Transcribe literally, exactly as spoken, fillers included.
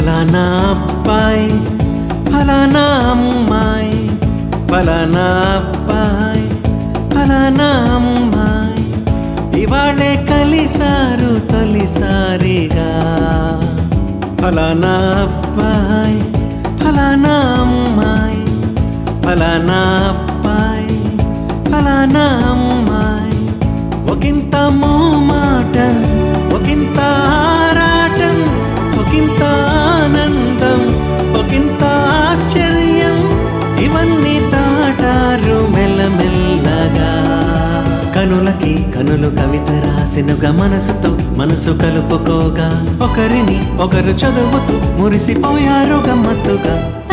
ఫలానా అబ్బాయి ఫలానా అమ్మాయి, ఫలానా అబ్బాయి ఫలానా అమ్మాయి ఇవాళే కలిసారు తొలిసారిగా. ఫలానా అబ్బాయి ఫలానా అమ్మాయి, ఫలానా అబ్బాయి ఫలానా అమ్మాయి ఒకంత మోమాటం, ఒకంత ఆరాటం, ఒకంత ఆనందం, ఒకంత ఆశ్చర్యం ఇవన్నీ దాటారు మెల్లమెల్లగా. కనులకి కనులు కవిత రాసినుగా, మనసుతో మనసు కలుపుకోగా ఒకరిని ఒకరు చదువుతూ మురిసిపోయారు గమ్మత్తుగా.